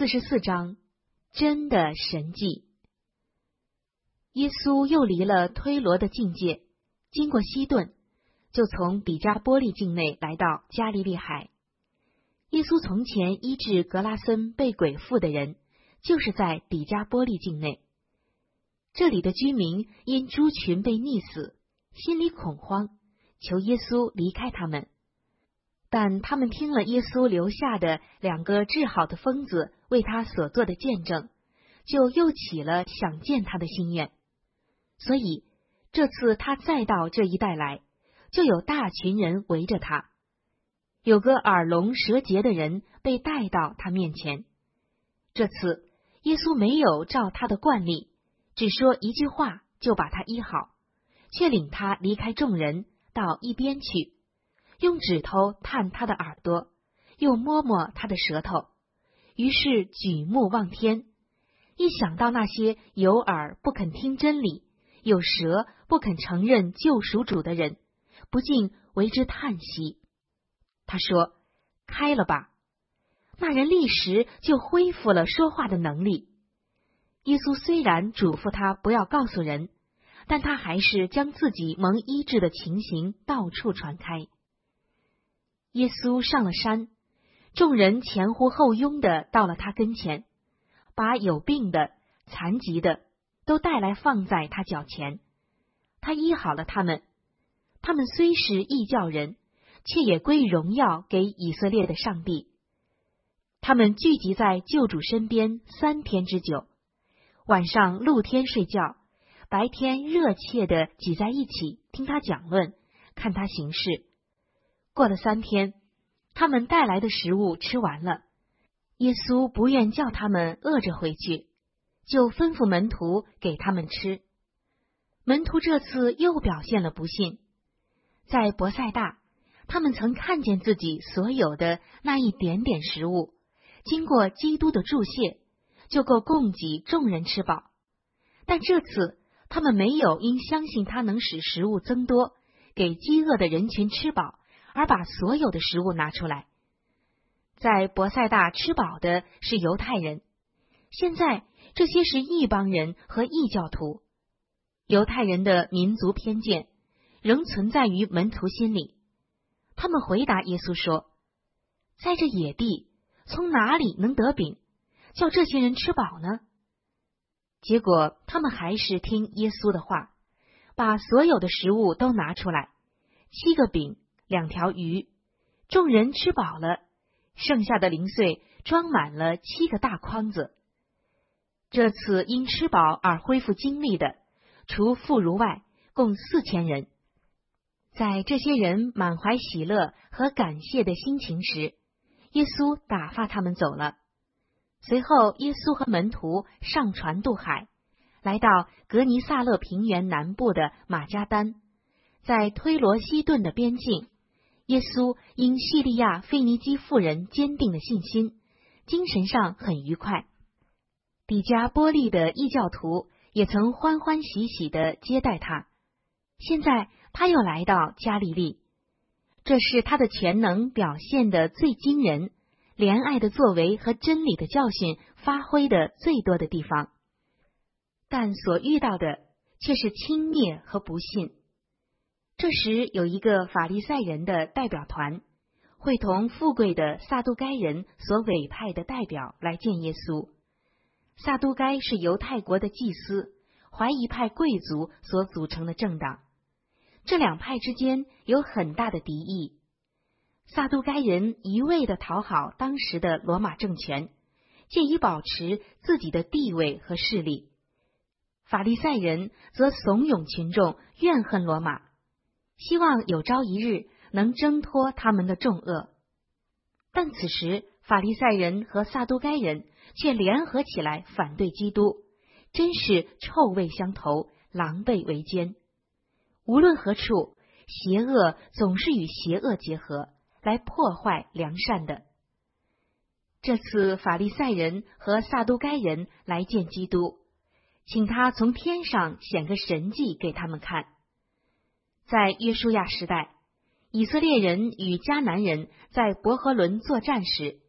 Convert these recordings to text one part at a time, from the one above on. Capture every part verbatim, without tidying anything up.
四十四章，真的神迹。耶稣又离了推罗的境界，经过西顿，就从底加波利境内来到加利利海。耶稣从前医治格拉森被鬼附的人，就是在底加波利境内。这里的居民因猪群被溺死，心里恐慌，求耶稣离开他们。但他们听了耶稣留下的两个治好的疯子为他所做的见证，就又起了想见他的心愿。所以这次他再到这一带来，就有大群人围着他。有个耳聋舌结的人被带到他面前。这次耶稣没有照他的惯例，只说一句话就把他医好，却领他离开众人到一边去，用指头探他的耳朵，又摸摸他的舌头，于是举目望天。一想到那些有耳不肯听真理，有舌不肯承认救赎主的人，不禁为之叹息。他说：开了吧。那人立时就恢复了说话的能力。耶稣虽然嘱咐他不要告诉人，但他还是将自己蒙医治的情形到处传开。耶稣上了山，众人前呼后拥的到了他跟前，把有病的、残疾的都带来放在他脚前。他医好了他们，他们虽是异教人，却也归荣耀给以色列的上帝。他们聚集在救主身边三天之久，晚上露天睡觉，白天热切地挤在一起听他讲论，看他行事。过了三天，他们带来的食物吃完了，耶稣不愿叫他们饿着回去，就吩咐门徒给他们吃。门徒这次又表现了不信。在伯赛大，他们曾看见自己所有的那一点点食物，经过基督的注谢，就够供给众人吃饱。但这次他们没有因相信他能使食物增多，给饥饿的人群吃饱，而把所有的食物拿出来。在伯赛大吃饱的是犹太人，现在这些是异邦人和异教徒。犹太人的民族偏见仍存在于门徒心里。他们回答耶稣说：在这野地，从哪里能得饼，叫这些人吃饱呢？结果他们还是听耶稣的话，把所有的食物都拿出来，七个饼，两条鱼，众人吃饱了，剩下的零碎装满了七个大筐子。这次因吃饱而恢复精力的，除妇孺外，共四千人。在这些人满怀喜乐和感谢的心情时，耶稣打发他们走了。随后耶稣和门徒上船渡海，来到格尼撒勒平原南部的马加丹。在推罗西顿的边境，耶稣因叙利亚腓尼基妇人坚定的信心，精神上很愉快。底加波利的异教徒也曾欢欢喜喜地接待他。现在他又来到加利利，这是他的全能表现的最惊人，怜爱的作为和真理的教训发挥的最多的地方。但所遇到的却是轻蔑和不信。这时有一个法利赛人的代表团，会同富贵的撒都该人所委派的代表来见耶稣。撒都该是犹太国的祭司、怀疑派贵族所组成的政党。这两派之间有很大的敌意。撒都该人一味地讨好当时的罗马政权，借以保持自己的地位和势力。法利赛人则怂恿群众怨恨罗马，希望有朝一日能挣脱他们的重恶。但此时法利赛人和撒都该人却联合起来反对基督，真是臭味相投，狼狈为奸。无论何处，邪恶总是与邪恶结合，来破坏良善的。这次法利赛人和撒都该人来见基督，请他从天上显个神迹给他们看。在约书亚时代，以色列人与迦南人在伯和伦作战时，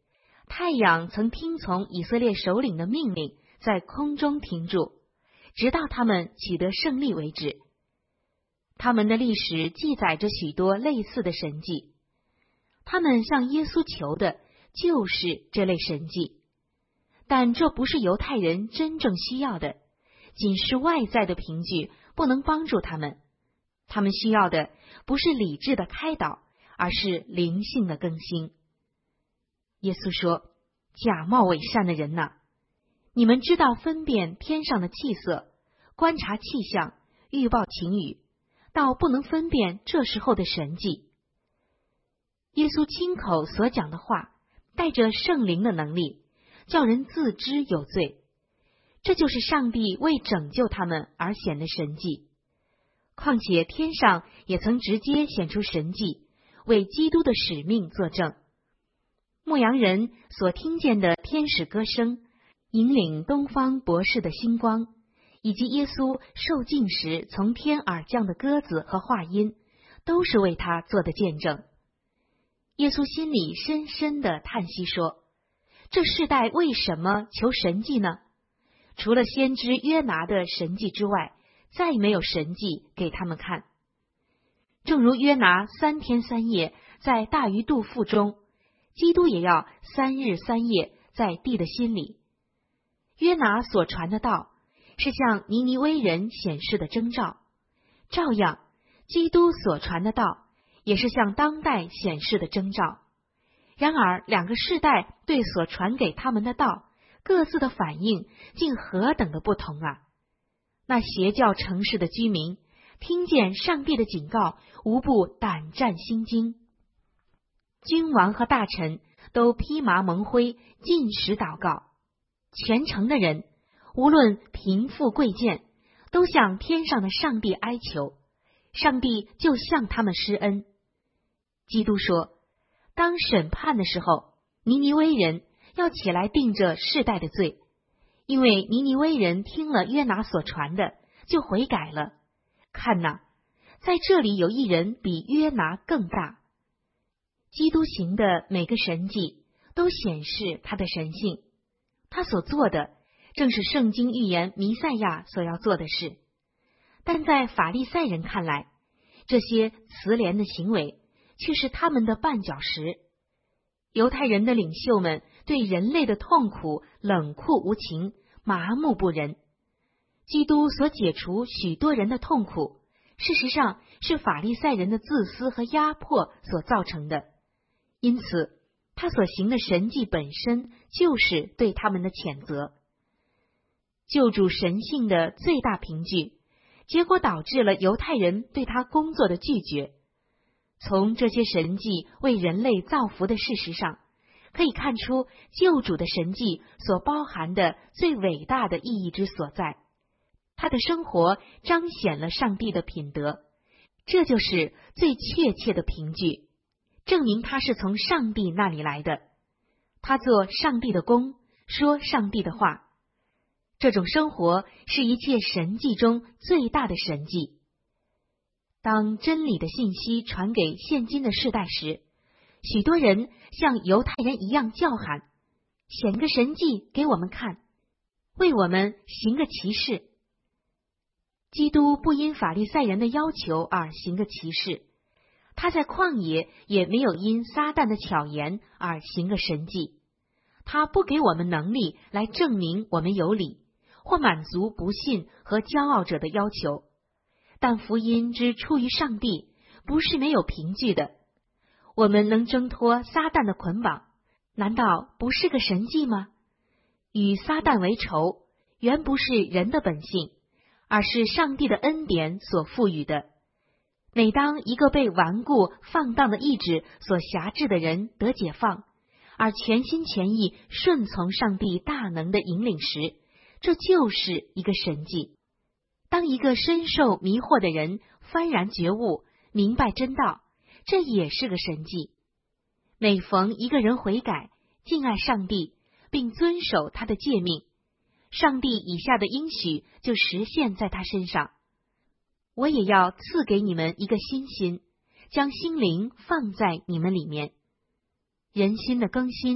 太阳曾听从以色列首领的命令，在空中停住，直到他们取得胜利为止。他们的历史记载着许多类似的神迹，他们向耶稣求的就是这类神迹，但这不是犹太人真正需要的，仅是外在的凭据不能帮助他们。他们需要的不是理智的开导，而是灵性的更新。耶稣说：假冒伪善的人哪，你们知道分辨天上的气色，观察气象，预报晴雨，倒不能分辨这时候的神迹。耶稣亲口所讲的话，带着圣灵的能力，叫人自知有罪。这就是上帝为拯救他们而显的神迹。况且天上也曾直接显出神迹，为基督的使命作证。牧羊人所听见的天使歌声，引领东方博士的星光，以及耶稣受浸时从天而降的鸽子和话音，都是为他做的见证。耶稣心里深深的叹息说：这世代为什么求神迹呢？除了先知约拿的神迹之外，再没有神迹给他们看。正如约拿三天三夜在大鱼肚腹中，基督也要三日三夜在地的心里。约拿所传的道是向尼尼微人显示的征兆，照样基督所传的道也是向当代显示的征兆。然而两个世代对所传给他们的道各自的反应竟何等的不同啊！那邪教城市的居民听见上帝的警告，无不胆战心惊。君王和大臣都披麻蒙灰，禁食祷告。全城的人，无论贫富贵贱，都向天上的上帝哀求，上帝就向他们施恩。基督说，当审判的时候，尼尼微人要起来定这世代的罪，因为尼尼微人听了约拿所传的，就悔改了。看哪，在这里有一人比约拿更大。基督行的每个神迹都显示他的神性，他所做的正是圣经预言弥赛亚所要做的事。但在法利赛人看来，这些慈怜的行为却是他们的绊脚石。犹太人的领袖们对人类的痛苦冷酷无情，麻木不仁。基督所解除许多人的痛苦，事实上是法利赛人的自私和压迫所造成的。因此他所行的神迹本身就是对他们的谴责。救主神性的最大凭据，结果导致了犹太人对他工作的拒绝。从这些神迹为人类造福的事实上，可以看出救主的神迹所包含的最伟大的意义之所在。他的生活彰显了上帝的品德，这就是最确切的凭据，证明他是从上帝那里来的。他做上帝的工，说上帝的话。这种生活是一切神迹中最大的神迹。当真理的信息传给现今的世代时，许多人像犹太人一样叫喊：显个神迹给我们看，为我们行个奇事。基督不因法利赛人的要求而行个奇事，他在旷野也没有因撒旦的巧言而行个神迹。他不给我们能力来证明我们有理，或满足不信和骄傲者的要求。但福音之出于上帝，不是没有凭据的。我们能挣脱撒旦的捆绑，难道不是个神迹吗？与撒旦为仇，原不是人的本性，而是上帝的恩典所赋予的。每当一个被顽固放荡的意志所辖制的人得解放，而全心全意顺从上帝大能的引领时，这就是一个神迹。当一个深受迷惑的人幡然觉悟，明白真道，这也是个神迹。每逢一个人悔改，敬爱上帝，并遵守他的诫命，上帝以下的应许就实现在他身上。我也要赐给你们一个新心，将心灵放在你们里面。人心的更新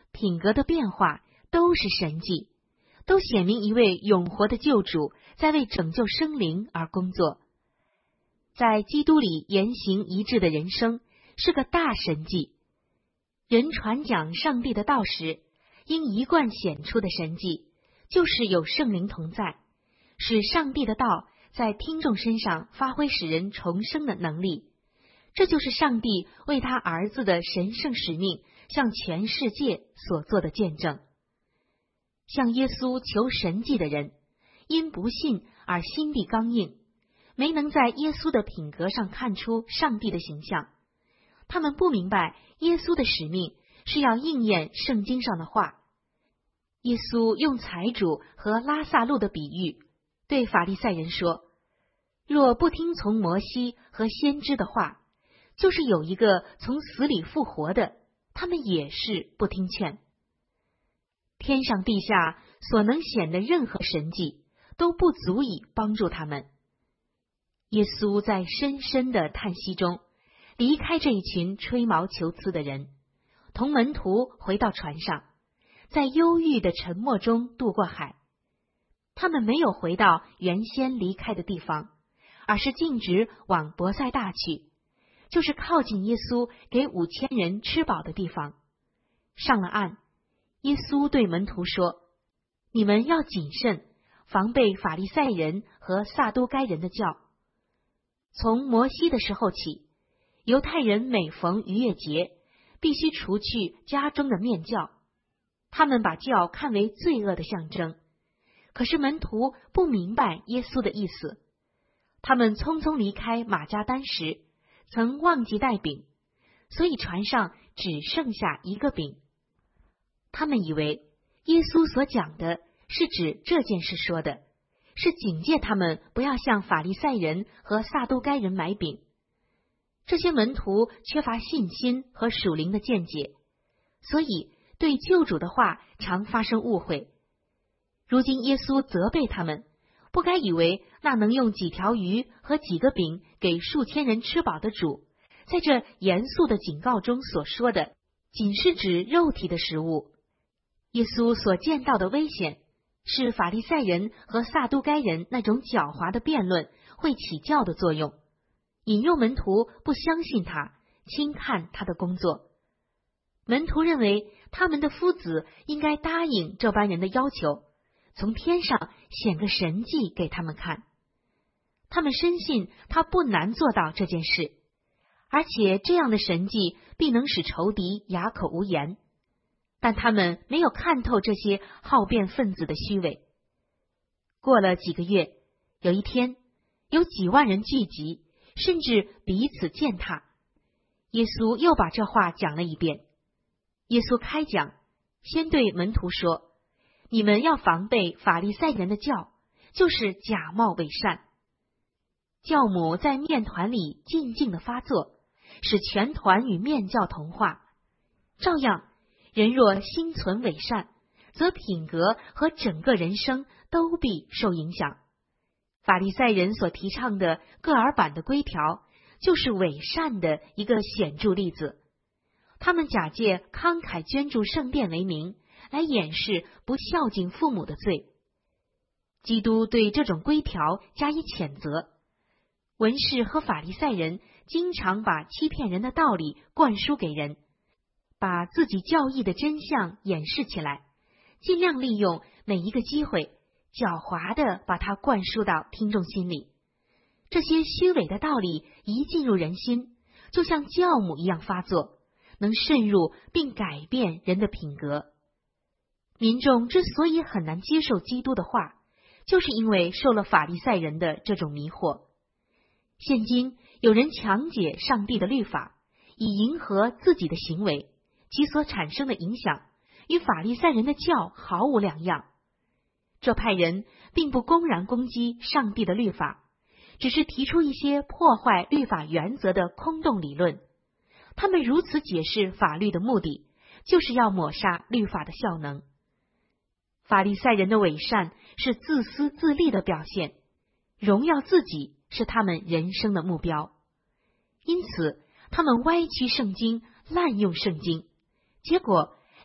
品格的变化都是神迹，都显明一位永活的救主在为拯救生灵而工作。在基督里言行一致的人生是个大神迹。人传讲上帝的道时，应一贯显出的神迹，就是有圣灵同在，使上帝的道在听众身上发挥使人重生的能力。这就是上帝为他儿子的神圣使命向全世界所做的见证。向耶稣求神迹的人，因不信而心地刚硬，没能在耶稣的品格上看出上帝的形象。他们不明白耶稣的使命是要应验圣经上的话。耶稣用财主和拉撒路的比喻对法利赛人说，若不听从摩西和先知的话，就是有一个从死里复活的，他们也是不听劝。天上地下所能显的任何神迹都不足以帮助他们。耶稣在深深的叹息中离开这一群吹毛求疵的人，同门徒回到船上，在忧郁的沉默中渡过海。他们没有回到原先离开的地方，而是径直往伯赛大去，就是靠近耶稣给五千人吃饱的地方。上了岸，耶稣对门徒说，你们要谨慎，防备法利赛人和撒都该人的教。从摩西的时候起，犹太人每逢逾越节必须除去家中的面教，他们把教看为罪恶的象征。可是门徒不明白耶稣的意思，他们匆匆离开马加丹时曾忘记带饼，所以船上只剩下一个饼。他们以为耶稣所讲的是指这件事说的，是警戒他们不要向法利赛人和撒都该人买饼。这些门徒缺乏信心和属灵的见解，所以对救主的话常发生误会。如今耶稣责备他们，不该以为那能用几条鱼和几个饼给数千人吃饱的主，在这严肃的警告中所说的仅是指肉体的食物。耶稣所见到的危险是法利赛人和撒都该人那种狡猾的辩论会起教的作用，引诱门徒不相信他，轻看他的工作。门徒认为他们的夫子应该答应这班人的要求，从天上显个神迹给他们看。他们深信他不难做到这件事，而且这样的神迹必能使仇敌哑口无言。但他们没有看透这些好辩分子的虚伪。过了几个月，有一天，有几万人聚集，甚至彼此践踏。耶稣又把这话讲了一遍。耶稣开讲，先对门徒说，你们要防备法利赛人的教，就是假冒伪善。酵母在面团里静静的发作，使全团与面酵同化。照样，人若心存伪善，则品格和整个人生都必受影响。法利赛人所提倡的各耳板的规条，就是伪善的一个显著例子。他们假借慷慨捐助圣殿为名，来掩饰不孝敬父母的罪。基督对这种规条加以谴责。文士和法利赛人经常把欺骗人的道理灌输给人，把自己教义的真相掩饰起来，尽量利用每一个机会，狡猾地把它灌输到听众心里。这些虚伪的道理一进入人心，就像酵母一样发作，能渗入并改变人的品格。民众之所以很难接受基督的话，就是因为受了法利赛人的这种迷惑。现今有人强解上帝的律法，以迎合自己的行为，其所产生的影响与法利赛人的教毫无两样。这派人并不公然攻击上帝的律法，只是提出一些破坏律法原则的空洞理论。他们如此解释法律的目的，就是要抹杀律法的效能。法利赛人的伪善是自私自利的表现，荣耀自己是他们人生的目标。因此他们歪曲圣经，滥用圣经，结果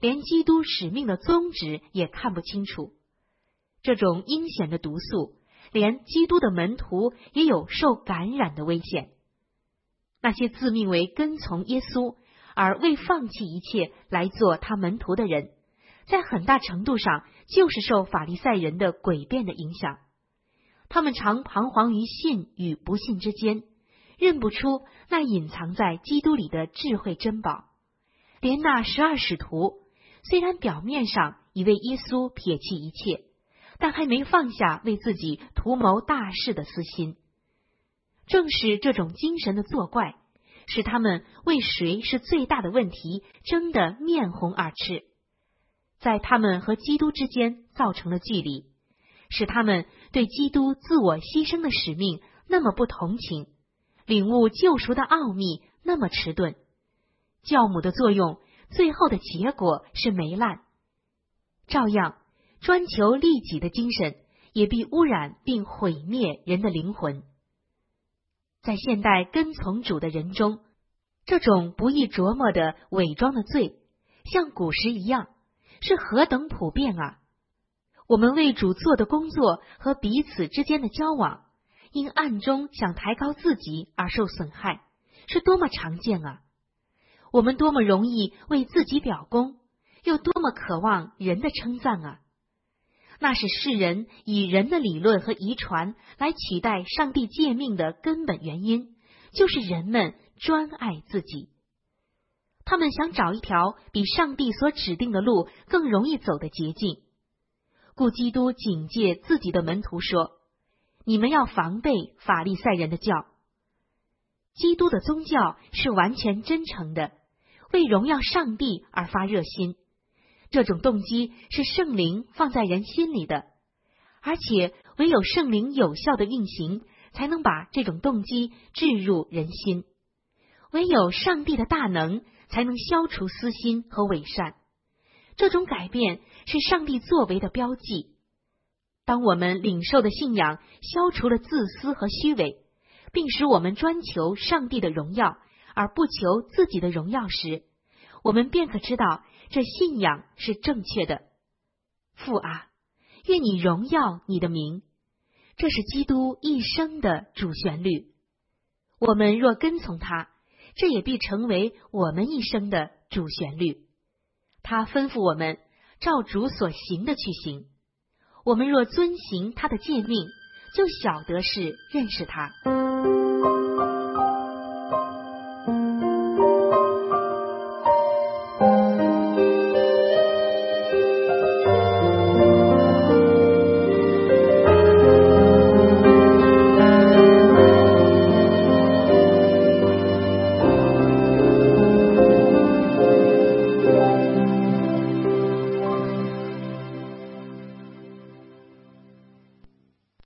连基督使命的宗旨也看不清楚。这种阴险的毒素，连基督的门徒也有受感染的危险。那些自命为跟从耶稣而未放弃一切来做他门徒的人，在很大程度上就是受法利赛人的诡辩的影响。他们常彷徨于信与不信之间，认不出那隐藏在基督里的智慧珍宝。连那十二使徒，虽然表面上已为耶稣撇弃一切，但还没放下为自己图谋大事的私心。正是这种精神的作怪，使他们为谁是最大的问题争得面红耳赤，在他们和基督之间造成了距离，使他们对基督自我牺牲的使命那么不同情，领悟救赎的奥秘那么迟钝。教母的作用，最后的结果是糜烂。照样，专求利己的精神也必污染并毁灭人的灵魂。在现代跟从主的人中，这种不易琢磨的伪装的罪，像古时一样，是何等普遍啊！我们为主做的工作和彼此之间的交往，因暗中想抬高自己而受损害，是多么常见啊！我们多么容易为自己表功，又多么渴望人的称赞啊！那是世人以人的理论和遗传来取代上帝诫命的根本原因，就是人们专爱自己。他们想找一条比上帝所指定的路更容易走的捷径。故基督警戒自己的门徒说：你们要防备法利赛人的教。基督的宗教是完全真诚的，为荣耀上帝而发热心。这种动机是圣灵放在人心里的，而且唯有圣灵有效的运行，才能把这种动机置入人心。唯有上帝的大能才能消除私心和伪善。这种改变是上帝作为的标记。当我们领受的信仰消除了自私和虚伪，并使我们专求上帝的荣耀，而不求自己的荣耀时，我们便可知道这信仰是正确的。父啊，愿你荣耀你的名。这是基督一生的主旋律。我们若跟从他，这也必成为我们一生的主旋律。他吩咐我们照主所行的去行。我们若遵行他的诫命，就晓得是认识他。